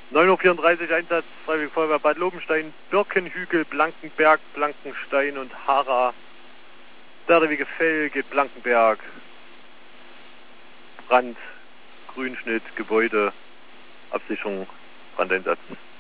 9:34 Uhr Einsatz, Freiwillige Feuerwehr Bad Lobenstein, Birkenhügel, Blankenberg, Blankenstein und Hara, Berdewege Felge, Blankenberg, Brand, Grünschnitt, Gebäude, Absicherung, Brandeinsatz.